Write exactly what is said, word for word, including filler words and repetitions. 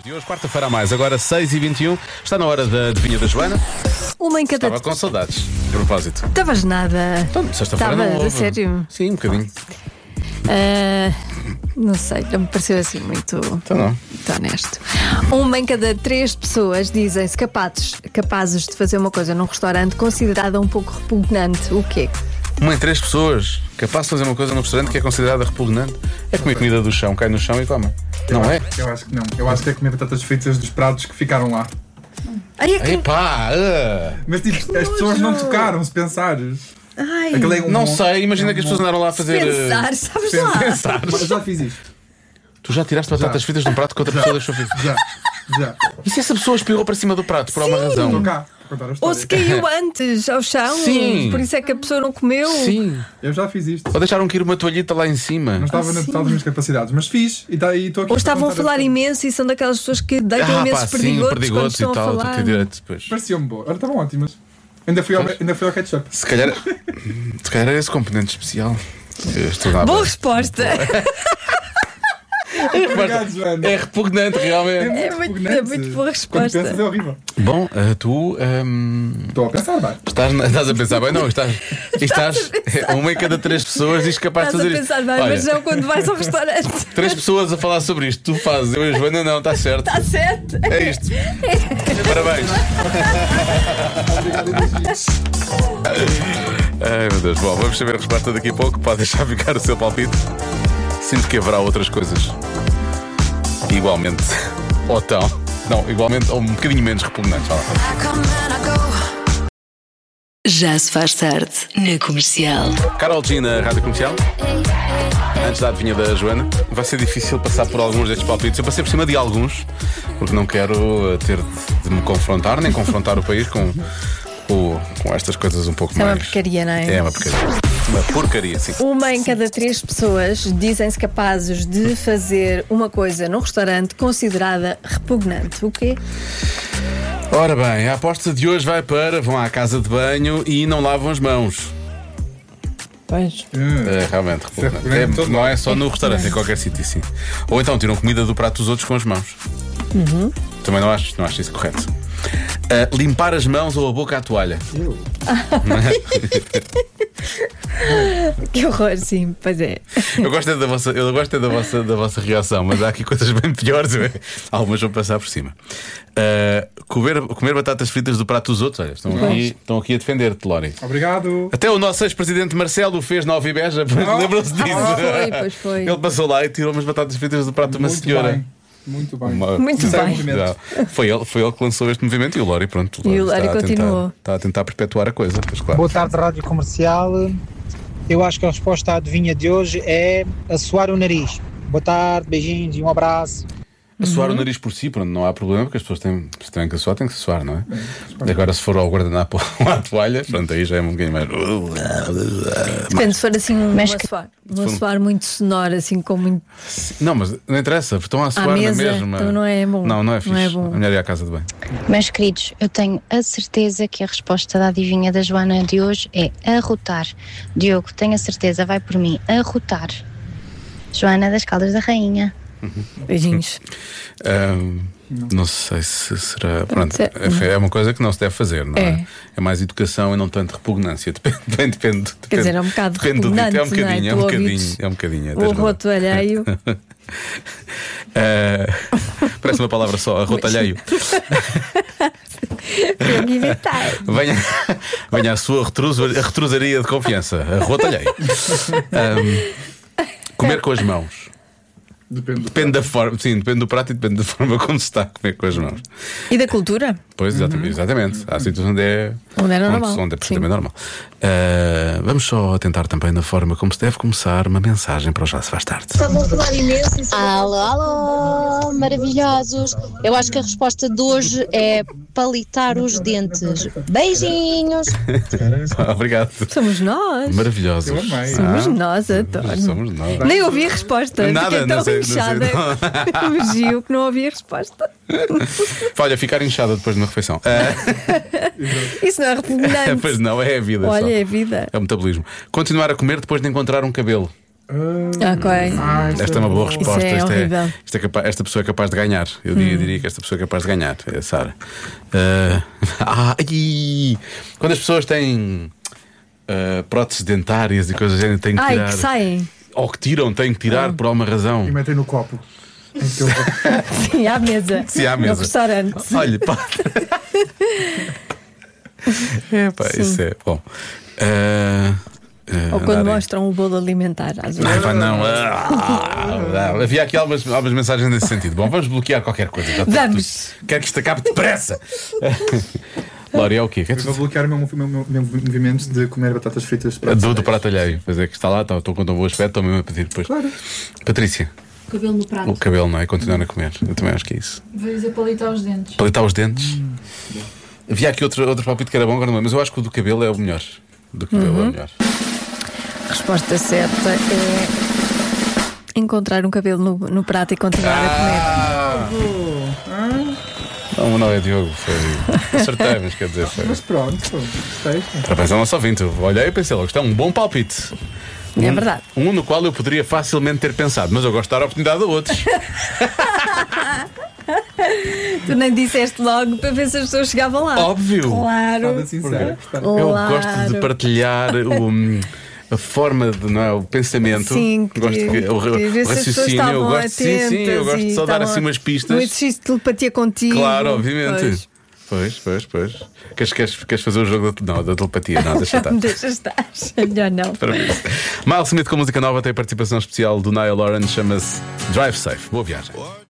De hoje, quarta-feira a mais, agora seis e vinte e um, está na hora da adivinha da Joana. Uma em cada. Estava com saudades, de propósito. Estavas nada. Então, sexta-feira não Estava, houve. sério? Sim, um bocadinho. Ah, não sei, não me pareceu assim muito, Então não. muito honesto. Uma em cada três pessoas dizem-se capazes, capazes de fazer uma coisa num restaurante considerada um pouco repugnante. O quê? Uma em três pessoas capaz de fazer uma coisa num restaurante que é considerada repugnante é comer comida do chão, cai no chão e come. Não é? Eu acho que não. Eu acho que é comer batatas fritas dos pratos que ficaram lá. Ai, é que... Epá! ah. Mas tipo, as pessoas não tocaram, se pensares. Ai, Aquele é um Não bom- sei, imagina é um que as bom- pessoas andaram lá a fazer. pensar, uh, sabes lá? Pensar. Mas já fiz isto. Tu já tiraste batatas Já. fritas de um prato que outra pessoa deixou fazer. Já. Já. E se essa pessoa espirrou para cima do prato por alguma razão? Estou cá. Vou contar a Ou história. se caiu antes ao chão, Sim. por isso é que a pessoa não comeu. Sim. Eu já fiz isto. Ou deixaram cair uma toalhita lá em cima. Não estava Ah, na sim. total das minhas capacidades, mas fiz e tá- e estou aqui. Ou estavam a contar falar história. imenso e são daquelas pessoas que deitam Ah, imensos pá, sim, perdigotos quando perdigotos estão e a tal, falar. tu direito depois. Parecia-me boa. Olha, estavam ótimas. Ainda fui ao, Pois. ainda fui ao ketchup. Se calhar, se calhar era esse componente especial. Eu estou na Boa resposta! Obrigado, Joana. É repugnante, realmente. É muito, repugnante. é muito boa Quando resposta. pensas é horrível. Bom, eh, tu ehm, Estou a pensar, vai. estás, na- estás a pensar bem, não, estás, estás uma em cada três pessoas diz capaz de Estás a fazer pensar, isto. vai, Olha, mas não quando vais ao restaurante. três pessoas a falar sobre isto, tu fazes, eu e a Joana não, está certo. Está certo? É isto. Parabéns. Ai meu Deus, bom, vamos saber a resposta daqui a pouco. Pode deixar ficar o seu palpite. Sinto que haverá outras coisas igualmente, ou tão, não, igualmente, ou um bocadinho menos repugnantes. Vá lá. Já se faz tarde na Comercial. Carol G na Rádio Comercial. Antes da adivinha da Joana, vai ser difícil passar por alguns destes palpites. Eu passei por cima de alguns, porque não quero uh, ter de me confrontar, nem confrontar o país com, com, com estas coisas um pouco Isso é mais. uma porcaria, não é? É uma porcaria. Uma porcaria, sim. Uma em cada três pessoas dizem-se capazes de fazer uma coisa num restaurante considerada repugnante. O quê? Ora bem, a aposta de hoje vai para vão à casa de banho e não lavam as mãos. Pois. É realmente repugnante. repugnante É, em todo não lado. é só no restaurante, em qualquer sítio, sim. Ou então tiram comida do prato dos outros com as mãos. Também não acho, não acho isso correto. Ah, limpar as mãos ou a boca à toalha. Que horror, sim, pois é. Eu gosto é da vossa, eu gosto é da vossa, da vossa reação, mas há aqui coisas bem piores. Algumas vão passar por cima. Ah, comer, comer batatas fritas do prato dos outros. Olha, estão aqui, estão aqui a defender-te, Lori. Obrigado. Até o nosso ex-presidente Marcelo fez na Alvibeja. Lembram-se disso? Ah, foi, pois foi. Ele passou lá e tirou umas batatas fritas do prato de uma Muito senhora. bem. Muito bem. Uma- Muito Isso é um bem. movimento. Já. Foi ele, foi ele que lançou este movimento e o Lori, pronto. E o Lori está a continuou. tentar, está a tentar perpetuar a coisa, pois claro. Boa tarde, Rádio Comercial. Eu acho que a resposta à adivinha de hoje é assoar o nariz. Boa tarde, beijinhos e um abraço. Suar o nariz por si, pronto, não há problema, porque as pessoas têm, se têm que suar, têm que suar, não é? Agora, se for ao guardanapo ou à toalha, pronto, aí já é um bocadinho mais. Depende, se for assim um Mas assoar, um assoar muito sonoro, assim com muito. Não, mas não interessa, estão a suar na mesa, mesma. então não é bom. Não, não é fixe. Não é bom. A mulher ia à casa de bem. Meus queridos, eu tenho a certeza que a resposta da adivinha da Joana de hoje é arrotar. Diogo, tenho a certeza, vai por mim, arrotar. Joana das Caldas da Rainha. Beijinhos. Ahm, não sei se será. Pronto, ser. é uma coisa que não se deve fazer, não é? É. É mais educação e não tanto repugnância. Depende, depende, depende, depende Quer dizer, é um bocado depende do dito. repugnante, É um bocadinho, não é? é um Tu bocadinho, ouvides é um bocadinho. O tens razão. arroto alheio. Ah, parece uma palavra só, arroto alheio. Tenho que evitar. Venha, venha a sua retrusa- a retrusaria de confiança, arroto alheio. Ahm, comer com as mãos. Depende do Depende da forma, sim, depende do prato e depende da forma como se está a comer com as mãos. E da cultura? Pois, exatamente. exatamente. Há sítios onde é, Onde é normal. onde é perfeitamente normal. Ah, vamos só tentar também na forma como se deve começar uma mensagem para o Já Se Faz Tarde. Alô, alô, maravilhosos. Eu acho que a resposta de hoje é palitar os dentes. Beijinhos. Obrigado. Somos nós. Maravilhosos. Eu amei. Somos Ah, nós, adoro. Somos nós. Nem ouvi a resposta. Nada, Fiquei tão não sei, não sei, inchada. Fugiu que não ouvi a resposta. Olha, ficar inchada depois de uma refeição. Ah, Isso não é repugnante. pois não, é a vida. Olha, só. é a vida. É o metabolismo. Continuar a comer depois de encontrar um cabelo. Ok. Ah, Esta é uma boa resposta. é Esta, horrível. é, esta, é capa- esta pessoa é capaz de ganhar. Eu diria, diria que esta pessoa é capaz de ganhar. É a Sara. Ah, ah, ai, quando as pessoas têm ah, próteses dentárias e coisas assim, têm que Ai, tirar. que saem. Ou que tiram, têm que tirar por alguma razão. E metem no copo. Em que eu- Sim, à mesa. Sim, à No mesa. restaurante. Olha, pá. É, pá, isso é bom. Ah, ah, Ou quando andarem- mostram o bolo alimentar, às Ai, vezes. pá, não. Ah, ah, havia aqui algumas, algumas mensagens nesse sentido. Bom, vamos bloquear qualquer coisa. Já- Vamos. Quero que isto acabe depressa. Lória, é o quê? Eu vou bloquear o meu, meu, meu, meu movimento de comer batatas fritas para Do, do prato alheio. Pois é que está lá, estou com tão bom aspecto, estou mesmo a pedir depois. Claro. Patrícia, O cabelo no prato. o cabelo, não é? Continuar a comer. Eu também acho que é isso. Vou dizer para litar os dentes. Palitar os dentes. Havia aqui outro, outro palpite que era bom, agora não é, mas eu acho que o do cabelo é o melhor. O do cabelo é o melhor. A resposta certa é encontrar um cabelo no, no prato e continuar a comer. Não, não é Diogo, foi. Acertei, mas quer dizer, foi. Mas pronto, gostei. Parabéns ao nosso ouvinte. Eu olhei e pensei logo, isto é um bom palpite. É Um- verdade. Um no qual eu poderia facilmente ter pensado, mas eu gosto de dar a oportunidade a outros. Tu nem disseste logo para ver se as pessoas chegavam lá. Óbvio. Claro. Nada sincero. Espera. Eu Claro. gosto de partilhar o, a forma de, não é, o pensamento. Sim, que- gosto de, o, que o ver se as pessoas raciocínio. Eu estavam gosto, sim, sim, eu atentas gosto de e só dar estavam assim umas No pistas. exercício de telepatia contigo. Claro, obviamente. Pois. Pois, pois, pois. Queres, queres, queres fazer o jogo da, não, da telepatia? Não, deixa estar. Deixa estar. Melhor não. Parabéns. Miles Smith com música nova tem participação especial do Niall Horan, chama-se Drive Safe. Boa viagem.